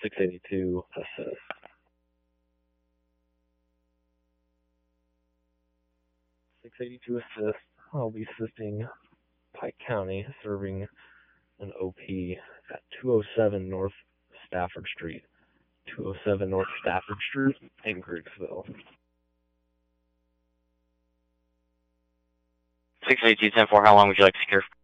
682 assist. 682 assist. I'll be assisting Pike County, serving an OP at 207 North Stafford Street. 207 North Stafford Street in Greeksville. 682-10-4, how long would you like to secure?